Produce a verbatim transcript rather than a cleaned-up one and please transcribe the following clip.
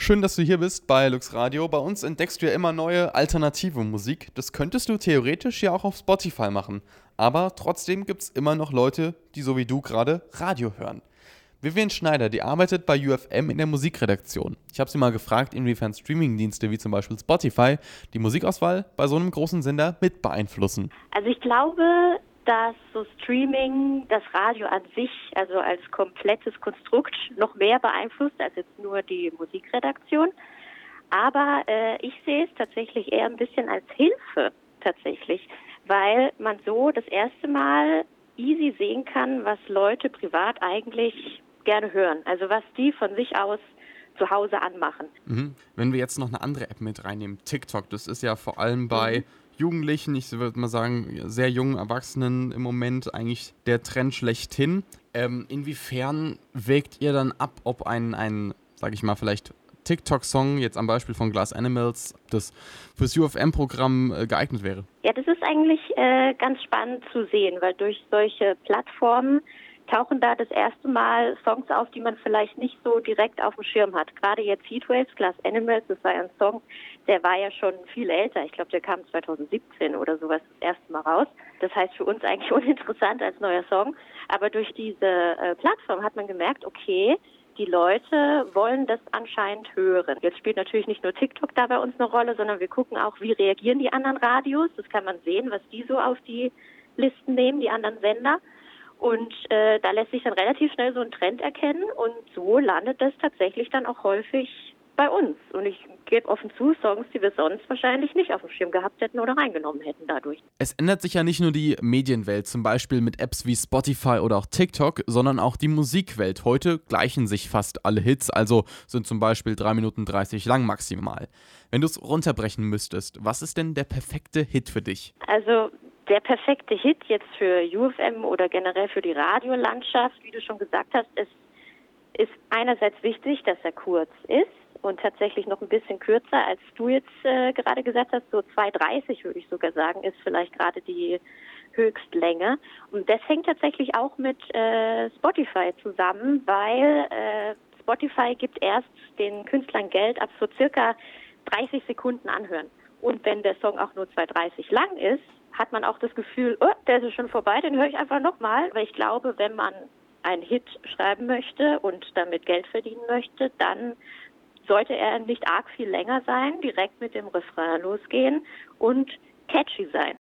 Schön, dass du hier bist bei Lux Radio. Bei uns entdeckst du ja immer neue alternative Musik. Das könntest du theoretisch ja auch auf Spotify machen. Aber trotzdem gibt es immer noch Leute, die so wie du gerade Radio hören. Vivian Schneider, die arbeitet bei U F M in der Musikredaktion. Ich habe sie mal gefragt, inwiefern Streamingdienste wie zum Beispiel Spotify die Musikauswahl bei so einem großen Sender mit beeinflussen. Also ich glaube, dass so Streaming das Radio an sich, also als komplettes Konstrukt, noch mehr beeinflusst als jetzt nur die Musikredaktion. Aber äh, ich sehe es tatsächlich eher ein bisschen als Hilfe tatsächlich, weil man so das erste Mal easy sehen kann, was Leute privat eigentlich gerne hören. Also was die von sich aus zu Hause anmachen. Mhm. Wenn wir jetzt noch eine andere App mit reinnehmen, TikTok, das ist ja vor allem bei mhm. Jugendlichen, ich würde mal sagen, sehr jungen Erwachsenen im Moment eigentlich der Trend schlechthin. Ähm, inwiefern wägt ihr dann ab, ob ein, ein sage ich mal, vielleicht TikTok-Song, jetzt am Beispiel von Glass Animals, das fürs U F M-Programm äh, geeignet wäre? Ja, das ist eigentlich äh, ganz spannend zu sehen, weil durch solche Plattformen tauchen da das erste Mal Songs auf, die man vielleicht nicht so direkt auf dem Schirm hat. Gerade jetzt Heatwaves, Glass Animals, das war ja ein Song, der war ja schon viel älter. Ich glaube, der kam zwanzig siebzehn oder sowas das erste Mal raus. Das heißt für uns eigentlich uninteressant als neuer Song. Aber durch diese äh, Plattform hat man gemerkt, okay, die Leute wollen das anscheinend hören. Jetzt spielt natürlich nicht nur TikTok da bei uns eine Rolle, sondern wir gucken auch, wie reagieren die anderen Radios. Das kann man sehen, was die so auf die Listen nehmen, die anderen Sender. Und äh, da lässt sich dann relativ schnell so ein Trend erkennen und so landet das tatsächlich dann auch häufig bei uns. Und ich gebe offen zu, Songs, die wir sonst wahrscheinlich nicht auf dem Schirm gehabt hätten oder reingenommen hätten dadurch. Es ändert sich ja nicht nur die Medienwelt, zum Beispiel mit Apps wie Spotify oder auch TikTok, sondern auch die Musikwelt. Heute gleichen sich fast alle Hits, also sind zum Beispiel drei Minuten dreißig lang maximal. Wenn du es runterbrechen müsstest, was ist denn der perfekte Hit für dich? Also der perfekte Hit jetzt für U F M oder generell für die Radiolandschaft, wie du schon gesagt hast, ist, ist einerseits wichtig, dass er kurz ist und tatsächlich noch ein bisschen kürzer, als du jetzt äh, gerade gesagt hast, so zwei dreißig würde ich sogar sagen, ist vielleicht gerade die Höchstlänge. Und das hängt tatsächlich auch mit äh, Spotify zusammen, weil äh, Spotify gibt erst den Künstlern Geld ab so circa dreißig Sekunden anhören. Und wenn der Song auch nur zwei dreißig lang ist, hat man auch das Gefühl, oh, der ist schon vorbei, den höre ich einfach nochmal. Weil ich glaube, wenn man einen Hit schreiben möchte und damit Geld verdienen möchte, dann sollte er nicht arg viel länger sein, direkt mit dem Refrain losgehen und catchy sein.